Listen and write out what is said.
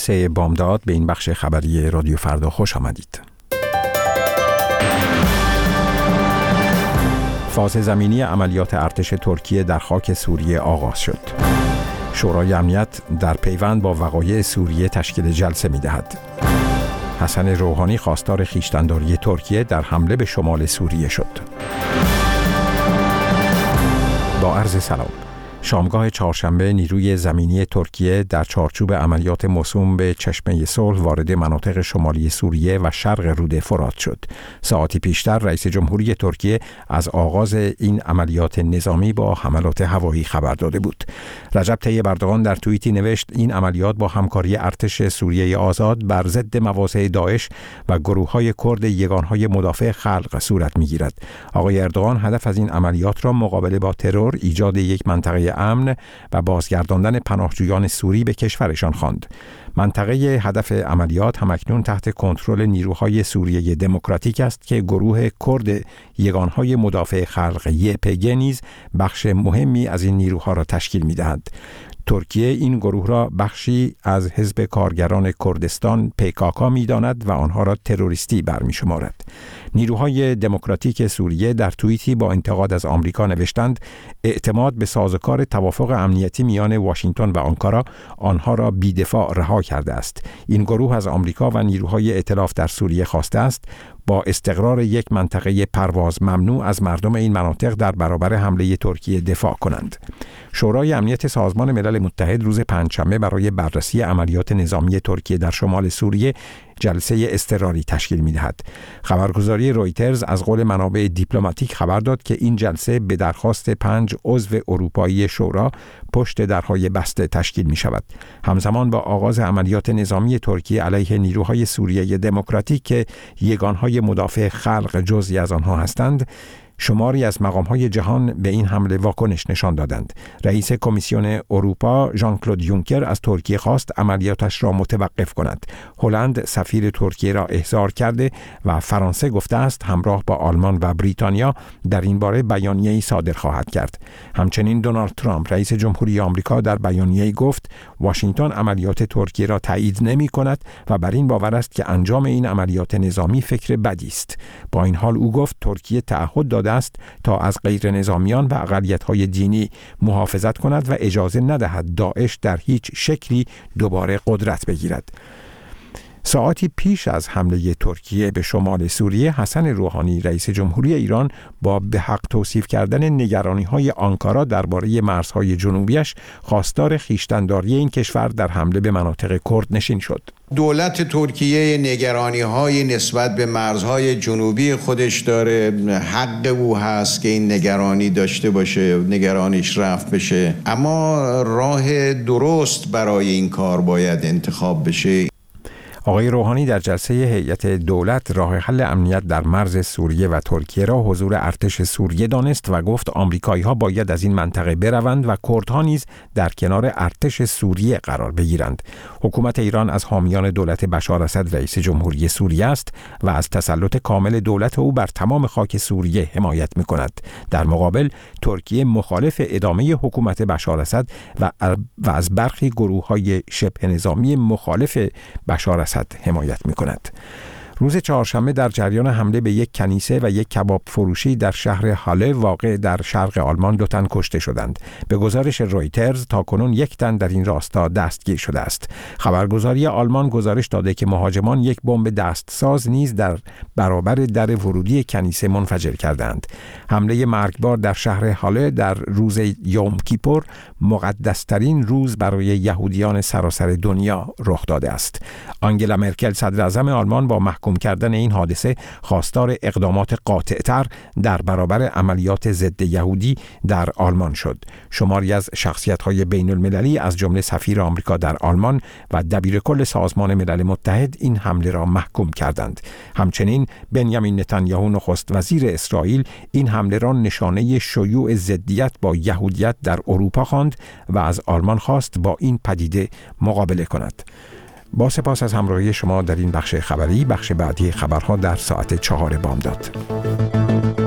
3 بامداد به این بخش خبری رادیو فردا خوش آمدید. فاز زمینی عملیات ارتش ترکیه در خاک سوریه آغاز شد. شورای امنیت در پیوند با وقایع سوریه تشکیل جلسه می‌دهد. حسن روحانی خواستار خویشتن‌داری ترکیه در حمله به شمال سوریه شد. با عرض سلام. شامگاه چهارشنبه نیروی زمینی ترکیه در چارچوب عملیات موسوم به چشمه صلح وارد مناطق شمالی سوریه و شرق رود فرات شد. ساعتی پیشتر رئیس جمهوری ترکیه از آغاز این عملیات نظامی با حملات هوایی خبر داده بود. رجب طیب اردوغان در توییتی نوشت این عملیات با همکاری ارتش سوریه آزاد بر ضد مواضع داعش و گروه‌های کرد یگانهای مدافع خلق صورت می‌گیرد. آقای اردوغان هدف از این عملیات را مقابله با ترور، ایجاد یک منطقه امن و بازگرداندن پناهجویان سوری به کشورشان خواند. منطقه هدف عملیات همکنون تحت کنترل نیروهای سوریه دموکراتیک است که گروه کرد یگانهای مدافع خلق YPG نیز بخش مهمی از این نیروها را تشکیل می‌دهد. ترکیه این گروه را بخشی از حزب کارگران کردستان PKK می‌داند و آنها را تروریستی برمی‌شمارد. نیروهای دموکراتیک سوریه در توییتی با انتقاد از آمریکا نوشتند اعتماد به سازوکار توافق امنیتی میان واشنگتن و آنکارا آنها را بی‌دفاع رها کرده است. این گروه از آمریکا و نیروهای ائتلاف در سوریه خواسته است با استقرار یک منطقه پرواز ممنوع از مردم این مناطق در برابر حمله ترکیه دفاع کنند. شورای امنیت سازمان ملل متحد روز پنجشنبه برای بررسی عملیات نظامی ترکیه در شمال سوریه جلسه اضطراری تشکیل می‌دهد. خبرگزاری رویترز از قول منابع دیپلماتیک خبر داد که این جلسه به درخواست 5 عضو اروپایی شورا پشت درهای بسته تشکیل می‌شود. همزمان با آغاز عملیات نظامی ترکیه علیه نیروهای سوریه دموکراتیک که یگانهای مدافع خلق جزئی از آنها هستند، شماری از مقام‌های جهان به این حمله واکنش نشان دادند. رئیس کمیسیون اروپا ژان کلود یونکر از ترکیه خواست عملیاتش را متوقف کند. هلند سفیر ترکیه را احضار کرده و فرانسه گفته است همراه با آلمان و بریتانیا در این باره بیانیه‌ای صادر خواهد کرد. همچنین دونالد ترامپ رئیس جمهوری آمریکا در بیانیه‌ای گفت واشنگتن عملیات ترکیه را تایید نمی‌کند و بر این باور است که انجام این عملیات نظامی فکر بدی است. با این حال او گفت ترکیه تعهد داده است تا از غیر نظامیان و اقلیت‌های دینی محافظت کند و اجازه ندهد داعش در هیچ شکلی دوباره قدرت بگیرد. ساعتی پیش از حمله ترکیه به شمال سوریه، حسن روحانی رئیس جمهوری ایران با به حق توصیف کردن نگرانی‌های آنکارا درباره مرزهای جنوبیش خواستار خویشتن‌داری این کشور در حمله به مناطق کرد نشین شد. دولت ترکیه نگرانی‌های نسبت به مرزهای جنوبی خودش داره، حق او هست که این نگرانی داشته باشه، نگرانیش رفع بشه، اما راه درست برای این کار باید انتخاب بشه. آقای روحانی در جلسه هیئت دولت راه حل امنیت در مرز سوریه و ترکیه را حضور ارتش سوریه دانست و گفت آمریکایی‌ها باید از این منطقه بروند و کردها نیز در کنار ارتش سوریه قرار بگیرند. حکومت ایران از حامیان دولت بشار اسد رئیس جمهوری سوریه است و از تسلط کامل دولت او بر تمام خاک سوریه حمایت می‌کند. در مقابل ترکیه مخالف ادامه حکومت بشار اسد و از برخی گروه‌های شبه نظامی مخالف بشار اسد حمایت می‌کند. روز چهارشنبه در جریان حمله به یک کنیسه و یک کباب فروشی در شهر هاله واقع در شرق آلمان 2 تن کشته شدند. به گزارش رویترز تاکنون 1 تن در این راستا دستگیر شده است. خبرگزاری آلمان گزارش داده که مهاجمان یک بمب دستساز نیز در برابر در ورودی کنیسه منفجر کردند. حمله مرگبار در شهر هاله در روز یوم کیپور، مقدس‌ترین روز برای یهودیان سراسر دنیا، رخ داده است. آنگلا مرکل صدر اعظم آلمان با محکوم کردن این حادثه خواستار اقدامات قاطع‌تر در برابر عملیات ضد یهودی در آلمان شد. شماری از شخصیت‌های بین‌المللی از جمله سفیر آمریکا در آلمان و دبیرکل سازمان ملل متحد این حمله را محکوم کردند. همچنین بنیامین نتانیاهو نخست وزیر اسرائیل این حمله را نشانه شیوع ضدیت با یهودیت در اروپا خواند و از آلمان خواست با این پدیده مقابله کند. با سپاس از همراهی شما در این بخش خبری. بخش بعدی خبرها در ساعت 4 بامداد.